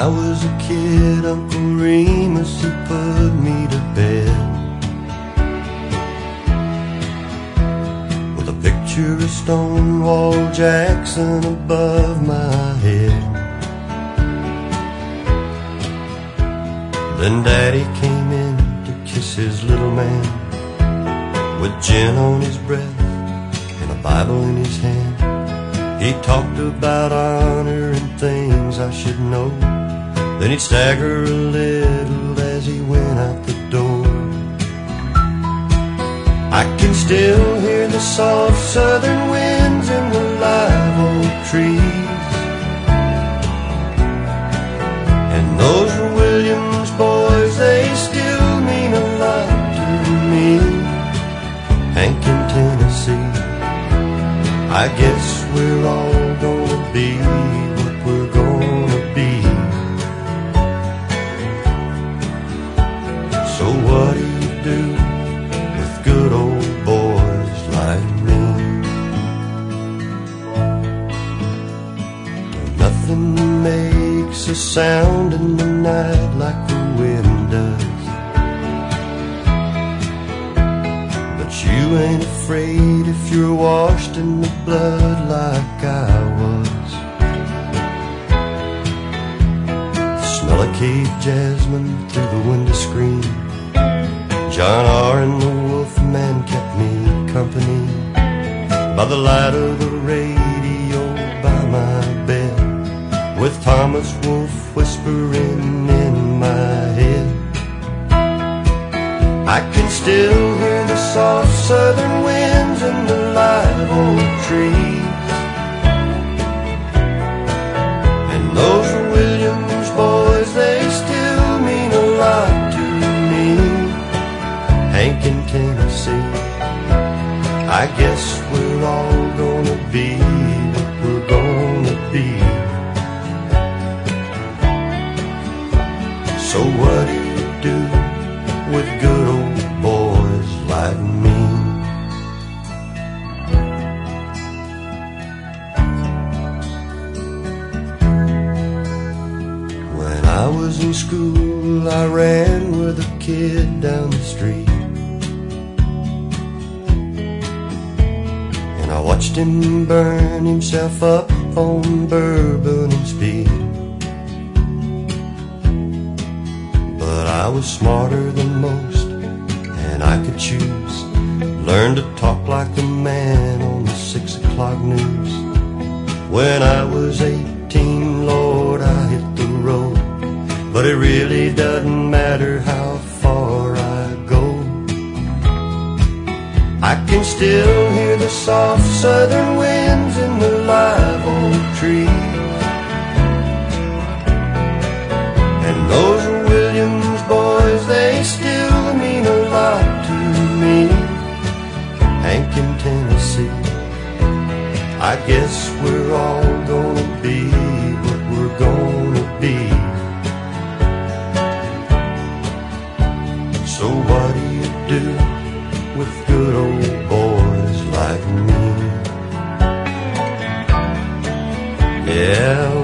was a kid, Uncle Remus, he put me to bed with a picture of Stonewall Jackson above my head. Then Daddy came in to kiss his little man with gin on his breath and a Bible in his hand. He talked about honor and things I should know. Then he'd stagger a little as he went out the door. I can still hear the soft southern winds in the live oak trees, and those Williams boys, they still mean a lot to me. Hank in Tennessee, I guess we're all gonna be what we're gonna be. So what do you do with good old boys like me? Nothing makes a sound in the night like the wind does, but you ain't afraid if you're washed in the blood like I was. The smell of cave jasmine through the window screen, John R. and the Wolfman kept me company by the light of the radio by my bed, with Thomas Wolfe whispering in my head. I can still hear the soft southern winds in the live oak trees, and those Williams boys, they still mean a lot to me. Hank in Tennessee, I guess we're all gonna be what we're gonna be. So what do you do with good old boys like me? When I was in school, I ran with a kid down the street, and I watched him burn himself up on bourbon and speed. But I was smarter than most, and I could choose. Learn to talk like the man on the 6 o'clock news. When I was 18, Lord, I hit the road, but it really doesn't matter how far I go. I can still hear the soft southern winds in the live oak trees, and those Williams boys, they still mean a lot to me. Hank in Tennessee, I guess we're all gonna be what we're gonna be. So what do you do with good old boys like me? Yeah.